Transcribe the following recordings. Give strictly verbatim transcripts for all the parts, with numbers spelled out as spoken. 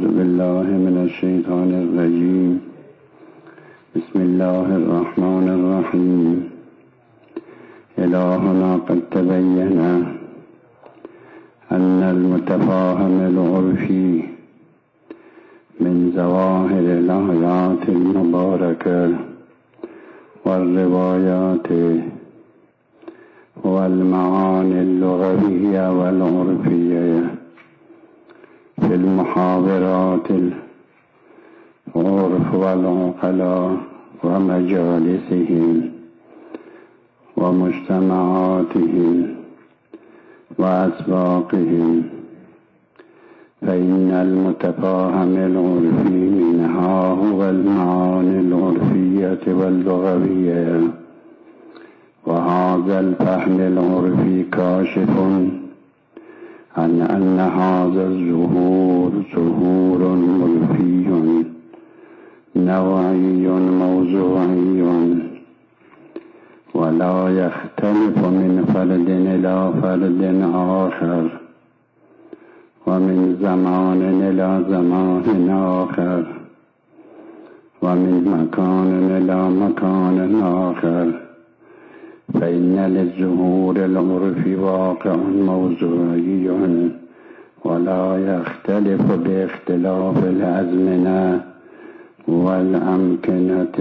بالله من الشيطان الرجيم. بسم الله الرحمن الرحيم. إلهنا قد تبين أن المتفاهم العرفي من ظواهر الآيات المباركة والروايات والمعاني اللغوية والعرفية في المحاضرات العرف والعقلاء ومجالسهم ومجتمعاتهم وأسواقهم، فإن المتفاهم العرفي منها هو المعاني العرفية واللغوية، وهذا الفهم العرفي كاشف عن أن هذا الظهور ظهور عرفي نوعي موضوعي، ولا يختلف من فرد إلى فرد آخر، ومن زمان إلى زمان آخر، ومن مكان إلى مكان آخر، فإن للظهور العرفي واقع موضوعي ولا يختلف باختلاف الأزمنة والأمكنة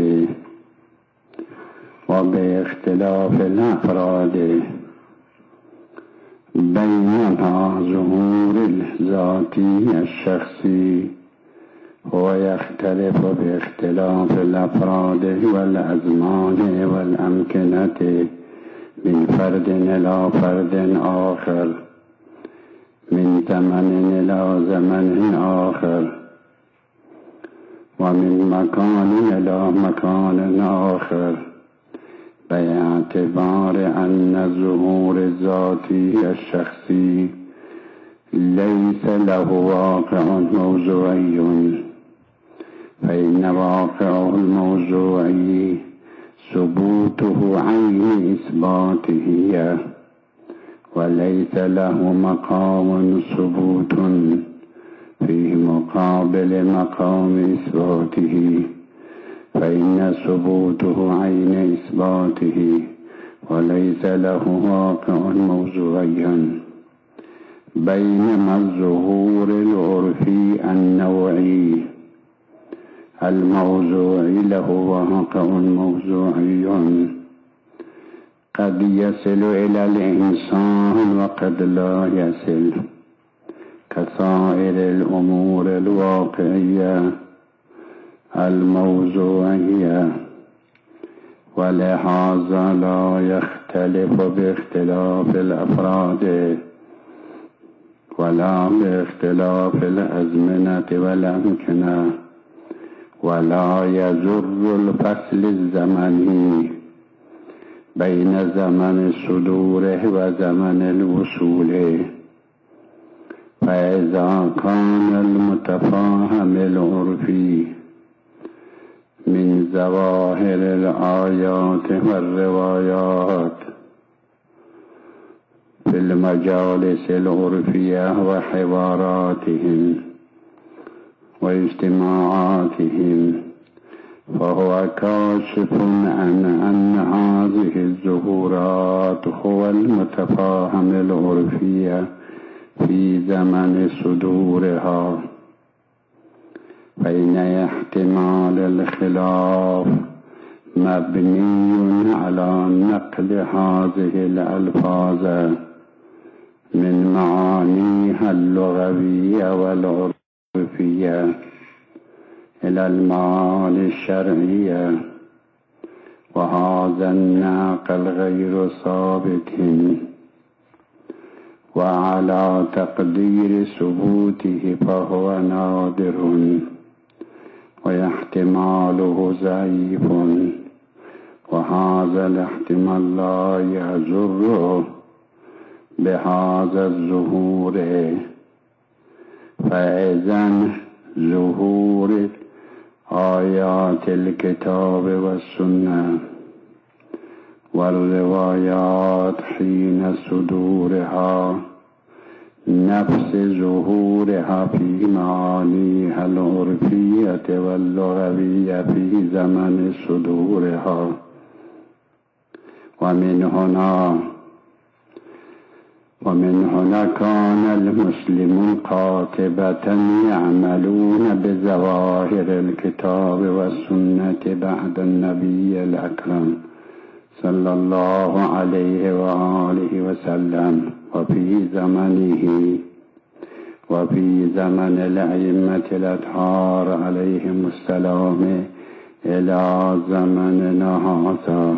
وباختلاف الأفراد، بينما ظهور الذاتي الشخصي هو يختلف باختلاف الأفراد والأزمان والأمكنة من فرد إلى فرد آخر، من زمن إلى زمن آخر، ومن مكان إلى مكان آخر، باعتبار أن الظهور الذاتي الشخصي ليس له واقع موضوعي، فإن واقعه الموضوعي ثبوته عين إثباته، وليس له مقام ثبوت في مقابل مقام إثباته، فإن ثبوته عين إثباته وليس له واقع موضوعي، بينما الظهور العرفي النوعي الموضوعي له واقع موضوعي قد يصل إلى الإنسان وقد لا يصل، كسائر الأمور الواقعية الموضوعية، ولهذا لا يختلف باختلاف الأفراد ولا باختلاف الأزمنة والأمكنة، ولا يجر الفصل الزمني بين زمن صدوره وزمن الوصول، فإذا كان المتفاهم العرفي من ظواهر الآيات والروايات في المجالس العرفية وحواراتهم واجتماعاتهم، فهو كاشف عن أن هذه الظهورات هو المتفاهم العرفي في زمن صدورها، فإن احتمال الخلاف مبني على نقل هذه الألفاظ من معانيها اللغوية والعرفية إلى المعاني الشرعية، وهذا النقل غير ثابت، وعلى تقدير ثبوته فهو نادر واحتماله ضعيف، وهذا الاحتمال لا يجر بهذا الظهور، فإذن ظهور آيات الكتاب والسنة والروايات حين صدورها نفس ظهورها في معانيها العرفية واللغوية في زمن صدورها. ومن هنا ومن هنا كان المسلمون قاطبة يعملون بظواهر الكتاب والسنة بعد النبي الأكرم صلى الله عليه وآله وسلم، وفي زمنه وفي زمن الأئمة الأطهار عليهم السلام إلى زمننا هذا،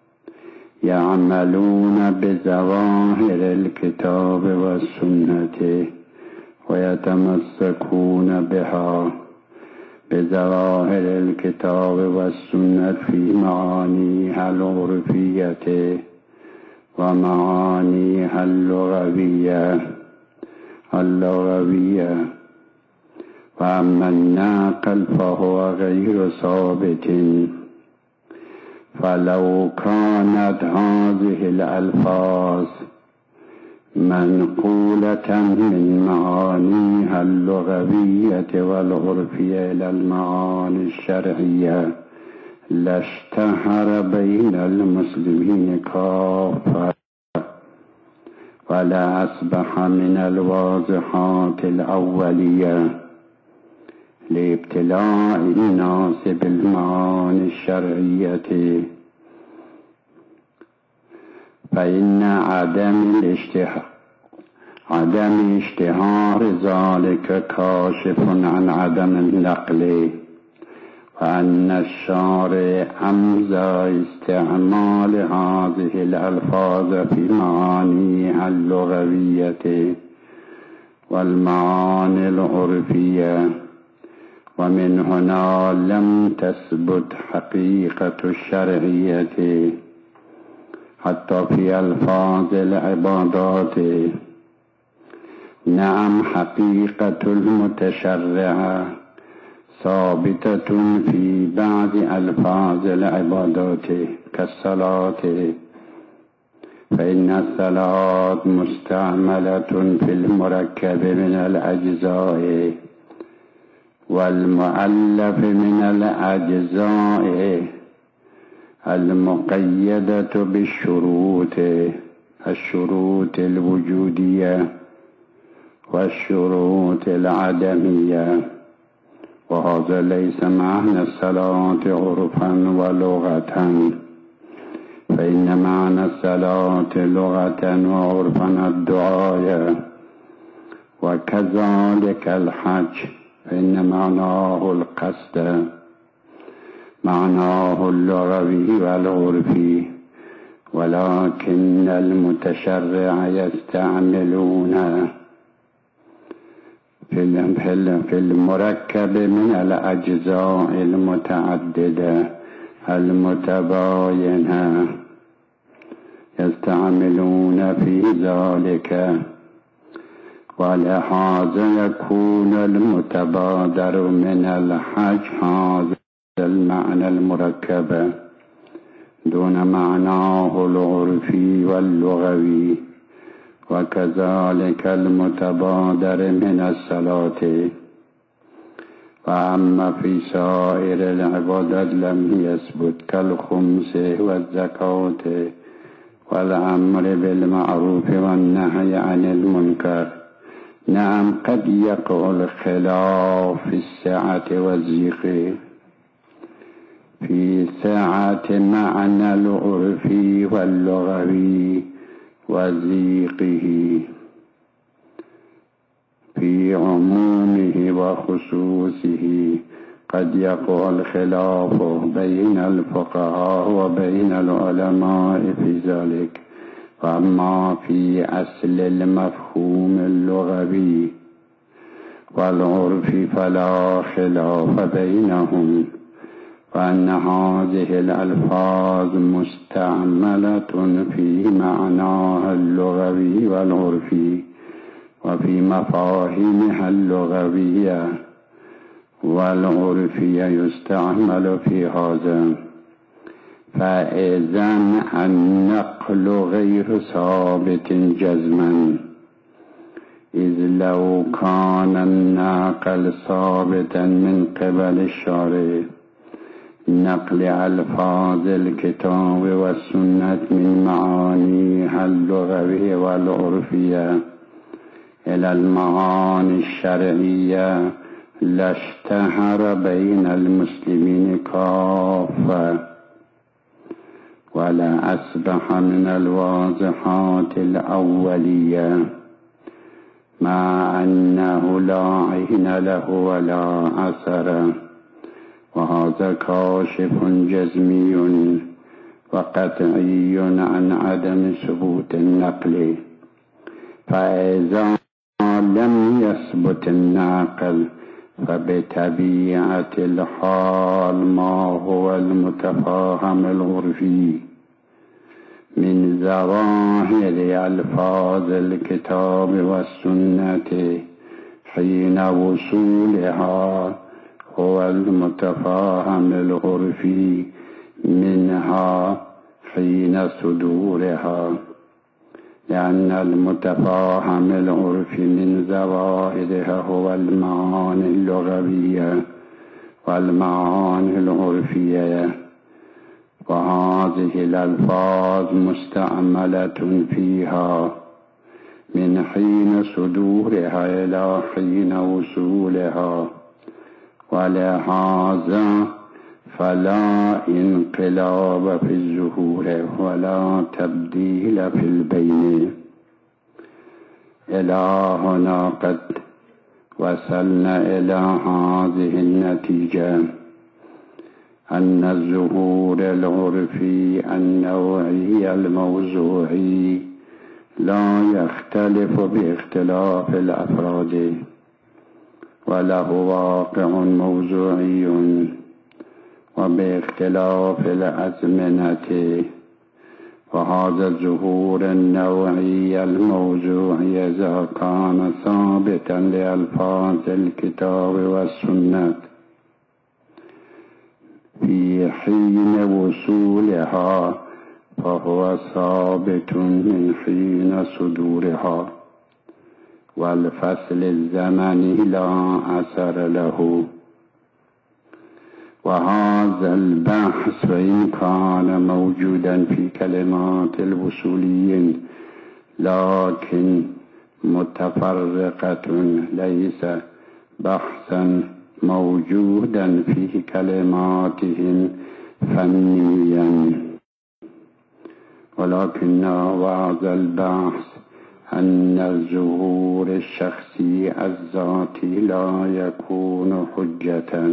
يعملون بظواهر الكتاب والسنة ويتمسكون بها، بظواهر الكتاب والسنة في معانيها العرفية ومعانيها اللغوية اللغوية وأما الناقل فهو غير ثابت. فلو كانت هذه الألفاظ منقولة من معانيها اللغوية والعرفية إلى المعاني الشرعية لاشتهر بين المسلمين كافة، ولا أصبح من الواضحات الأولية لابتلاء الناس بالمعاني الشرعية. فإن عدم الاشتهار عدم اشتهار ذلك كاشف عن عدم النقل، وأن الشارع أمضى استعمال هذه الألفاظ في معانيها اللغوية والمعاني العرفية، ومن هنا لم تثبت حقيقة الشرعية حتى في ألفاظ العبادات. نعم، حقيقة المتشرعة ثابتة في بعض ألفاظ العبادات كالصلاة، فإن الصلاة مستعملة في المركب من الأجزاء والمؤلف من الأجزاء المقيدة بالشروط الشروط الوجودية والشروط العدمية، وهذا ليس معنى الصلاة عرفا ولغة، فإن معنى الصلاة لغة وعرفا الدعاء، وكذلك الحج فإن معناه القصد، معناه اللغوي والعرفي، ولكن المتشرع يستعملون في المركب من الأجزاء المتعددة المتباينة، يستعملون في ذلك، ولهذا يكون المتبادر من الحج هذا المعنى المركب دون معناه العرفي واللغوي، وكذلك المتبادر من الصلاة. وأما في سائر العبادات لم يثبت كالخمس والزكاة والأمر بالمعروف والنهي عن المنكر. نعم، قد يقع الخلاف في السعة والضيق، في سعة معنى العرفي واللغوي وضيقه، في عمومه وخصوصه قد يقع الخلاف بين الفقهاء وبين العلماء في ذلك. وأما في أصل المفهوم اللغوي والعرفي فلا خلاف بينهم، وأن هذه الألفاظ مستعملة في معناها اللغوي والعرفي وفي مفاهيمها اللغوية والعرفية يستعمل في هذا. فإذا النقل غير ثابت جزما، إذ لو كان الناقل ثابتا من قبل الشارع نقل ألفاظ الكتاب والسنة من معانيها اللغوية والعرفية إلى المعاني الشرعية لاشتهر بين المسلمين كافة، ولا أصبح من الواضحات الأولية، مع أنه لا عين له ولا أثر، وهذا كاشف جزمي وقطعي عن عدم ثبوت النقل. فإذا لم يثبت النقل فبطبيعة الحال ما هو المتفاهم العرفي من ظواهر ألفاظ الكتاب والسنة حين وصولها هو المتفاهم العرفي منها حين صدورها، لأن المتفاهم العرفي من ظواهرها هو المعاني اللغوية والمعاني العرفية، وهذه الألفاظ مستعملة فيها من حين صدورها إلى حين وصولها، ولهذا فلا انقلاب في الظهور ولا تبديل في البين. إلى هنا قد وصلنا إلى هذه النتيجة، أن الظهور العرفي النوعي الموضوعي لا يختلف باختلاف الأفراد، وله واقع موضوعي وباختلاف الأزمنة. وهذا الظهور النوعي الموضوعي إذا كان ثابتا لألفاظ الكتاب والسنة في حين وصولها فهو ثابت من حين صدورها، والفصل الزمني لا أثر له. وهذا البحث إن كان موجودا في كلمات الوصوليين لكن متفرقة، ليس بحثا موجودا في كلماتهم فنيا، ولكن هذا البحث أن الظهور الشخصي الذاتي لا يكون حجة،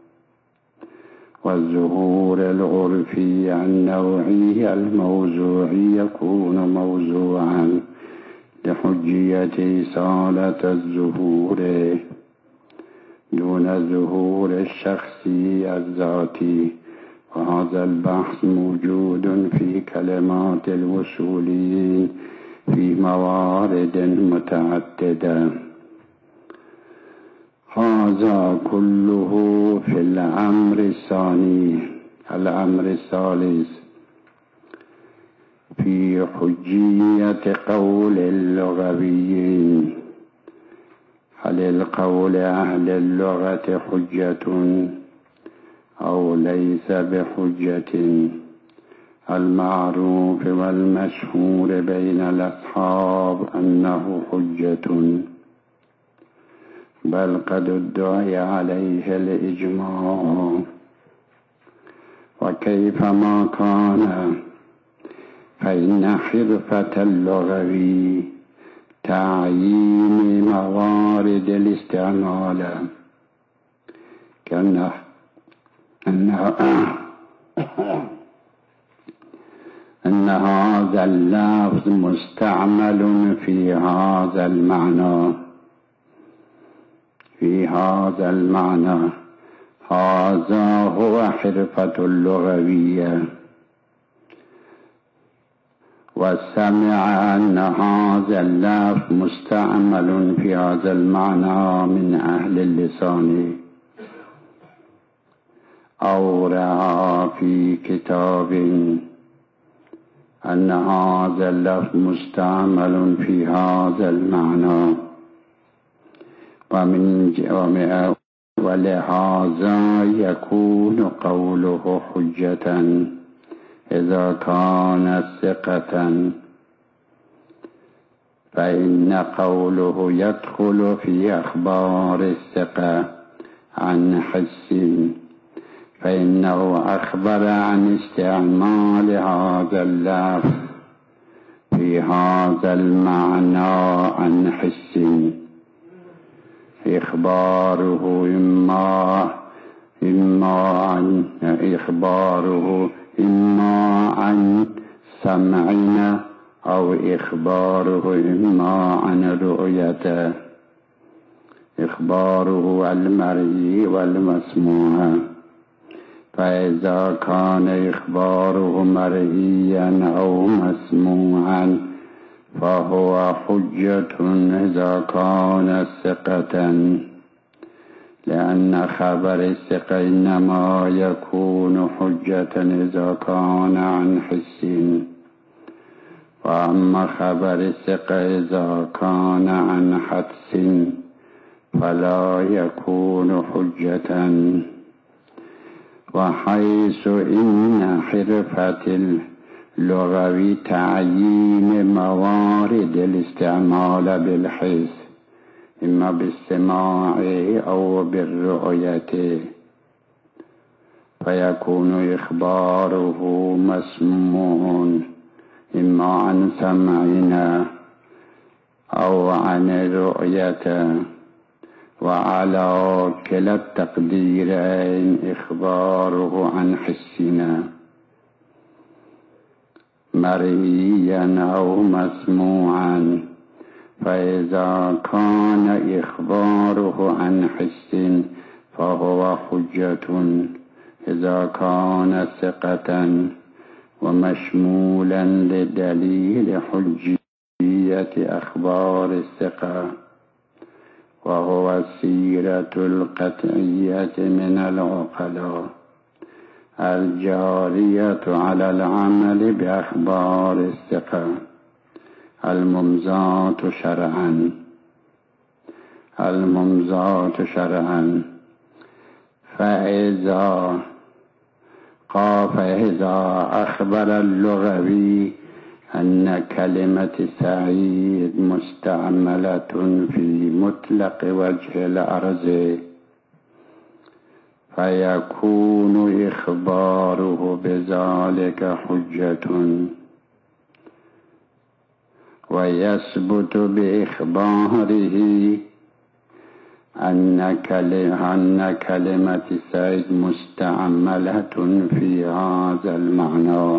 والظهور العرفي النوعي الموضوعي يكون موضوعا لحجية إصالة الظهور دون الظهور الشخصي الذاتي. وهذا البحث موجود في كلمات الوصوليين في موارد متعددة. هذا كله في الأمر الثاني. الأمر الثالث في حجية قول اللغويين. هل القول أهل اللغة حجة أو ليس بحجة؟ المعروف والمشهور بين الأصحاب أنه حجة، بل قد ادعي عليه الإجماع. وكيفما كان فإن حرفة اللغوي تعيين موارد الاستعمال، كأن أن أن هذا اللفظ مستعمل في هذا المعنى في هذا المعنى هذا هو حرفة اللغوية. وسمع أن هذا اللفظ مستعمل في هذا المعنى من أهل اللسان، أو رأى في كتاب أن هذا اللفظ مستعمل في هذا المعنى، ومن ولهذا يكون قوله حجة إذا كان ثقة، فإن قوله يدخل في أخبار الثقة عن حس، فإنه أخبر عن استعمال هذا اللفظ في هذا المعنى عن حس. إخباره إما إما عن إخباره إما عن سمعنا أو إخباره إما عن رؤيته، إخباره المرئي والمسموع. فإذا كان إخباره مرئيا أو مسموعا فهو حجة إذا كان ثقة، لأن خبر الثقة إنما يكون حجة إذا كان عن حس، وأما خبر الثقة إذا كان عن حدس فلا يكون حجة. وحيث إن حرفة اللغوي تعيين موارد الاستعمال بالحس إما بالسماع أو بالرؤية، فيكون إخباره مسموع إما عن سمعنا أو عن رؤية، وعلى كلا التقديرين إخباره عن حسنا مرئيا أو مسموعا. فإذا كان إخباره عن حس فهو حجة إذا كان ثقة ومشمولا لدليل حجية أخبار الثقة، وهو السيرة القطعية من العقلاء الجارية على العمل بأخبار الثقة الممزاة شرعا الممزاة شرعا فإذا فإذا أخبر اللغوي أن كلمة سعيد مستعملة في مطلق وجه الأرض فيكون إخباره بذلك حجة، ويثبت بإخباره أن كلمة سعيد مستعملة في هذا المعنى،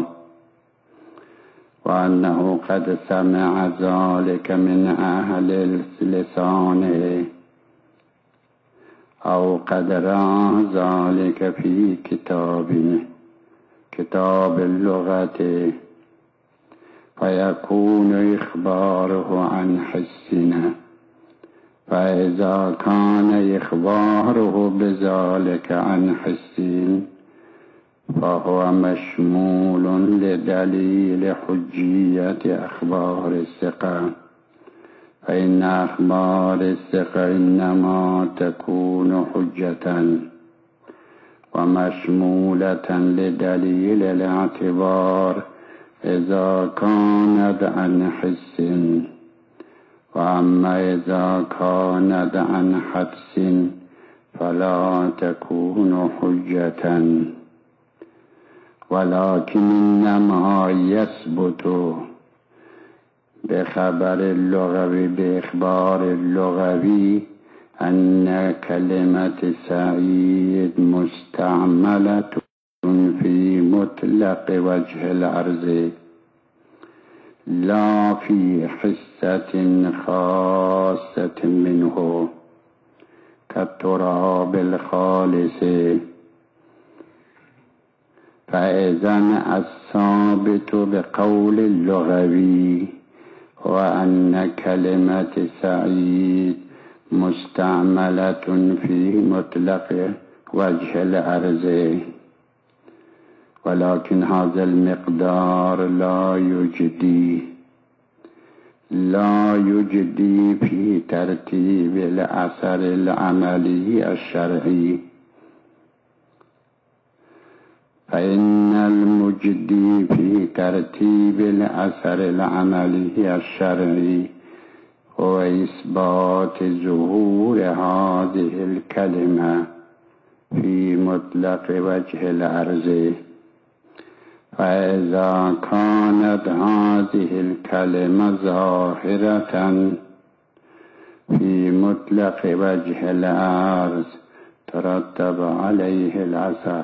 وأنه قد سمع ذلك من أهل لسانه أو قد رأى ذلك في كتاب كتاب اللغة، فيكون إخباره عن حسنا. فإذا كان إخباره بذلك عن حس فهو مشمول لدليل حجية أخبار الثقة، فإن أخبار الثقة إنما تكون حجة ومشمولة لدليل الاعتبار إذا كانت عن حس، وأما إذا كانت عن حدس فلا تكون حجة، ولكن إنما يثبت بخبر اللغوي بإخبار اللغوي أن كلمة سعيد مستعملة في مطلق وجه الأرض لا في حسة خاصة منه كالتراب الخالص. فإذن الثابت بقول اللغوي وأن كلمة سعيد مستعملة في مطلق وجه الأرض، ولكن هذا المقدار لا يجدي لا يجدي في ترتيب الأثر العملي الشرعي، فإن المجدي في ترتيب الأثر العملي الشرعي هو إثبات ظهور هذه الكلمة في مطلق وجه الأرض. فإذا كانت هذه الكلمة ظاهرة في مطلق وجه الأرض ترتب عليه الأثر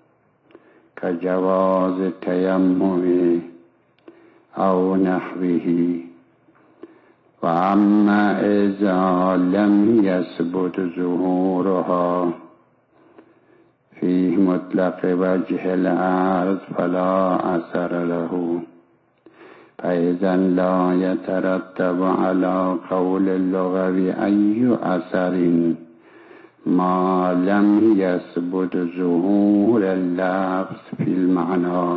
كجواز التيمم أو نحوه. وأما إذا لم يثبت ظهورها في مطلق وجه الأرض فلا أثر له، فإذا لا يترتب على قول اللغوي أي أثر ما لم يثبت ظهور اللفظ في المعنى،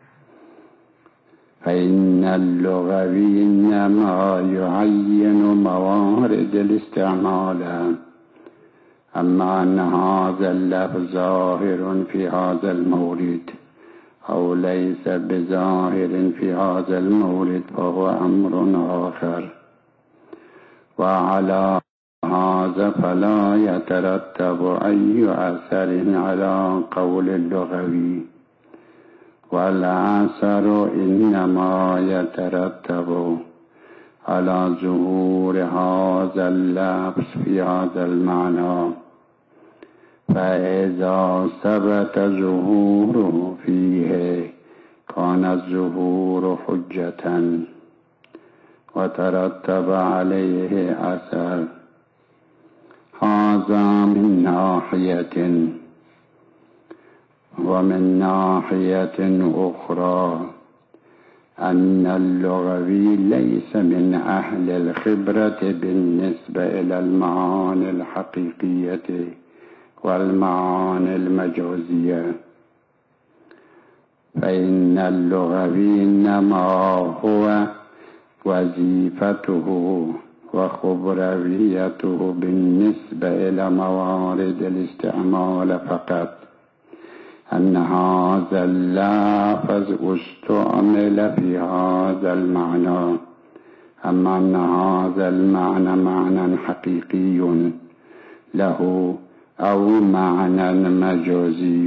فإن اللغوي إنما يعين موارد الاستعمال. أما أن هذا اللفظ ظاهر في هذا المورد أو ليس بظاهر في هذا المورد فهو أمر آخر. وعلى هذا فلا يترتب أي أثر على قول اللغوي، والأثر إنما يترتب على ظهور هذا اللفظ في هذا المعنى. فإذا ثبت ظهوره فيه كان الظهور حجة وترتب عليه أثر. هذا من ناحية. ومن ناحية أخرى أن اللغوي ليس من أهل الخبرة بالنسبة إلى المعاني الحقيقية والمعاني المجازية، فإن اللغوي إنما هو وظيفته وخبرويته بالنسبة إلى موارد الاستعمال فقط أن هذا اللفظ استعمل في هذا المعنى، أما أن هذا المعنى معنى حقيقي له أو معنى مجازي،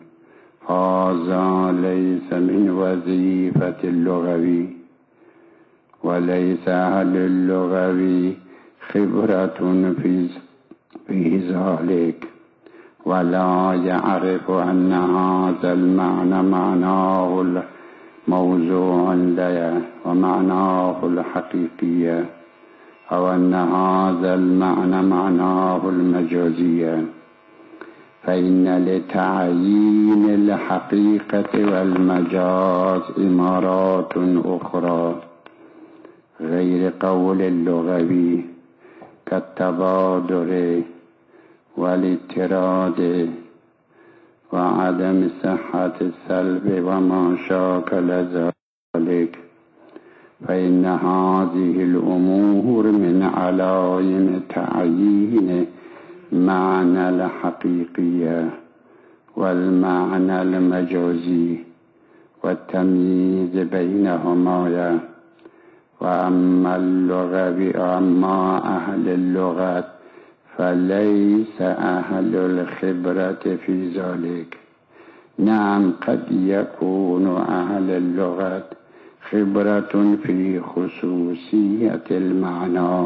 هذا ليس من وظيفة اللغوي، وليس أهل اللغوي خبرة في في ذلك، ولا يعرف أن هذا المعنى معناه الموضوع له ومعناه الحقيقي، أو أن هذا المعنى معناه المجازي. فإن لتعيين الحقيقة والمجاز إمارات أخرى غير قول اللغوي كالتبادر والاضطراد وعدم صحة السلب وما شاكل ذلك، فإن هذه الأمور من علائم تعيين معنى الحقيقية والمعنى المجازي والتمييز بينهما. وأما اللغة أما أهل اللغة فليس أهل الخبرة في ذلك. نعم قد يكون أهل اللغة خبرة في خصوصية المعنى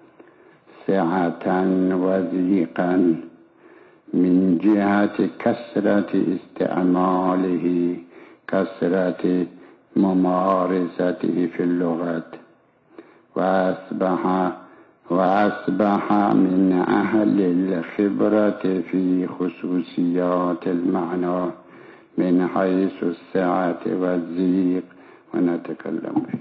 سعة وضيقا من جهة كثرة استعماله كثرة ممارسته في اللغة، وأصبح وأصبح من أهل الخبرة في خصوصيات المعنى من حيث السعة والضيق ونتكلم فيه.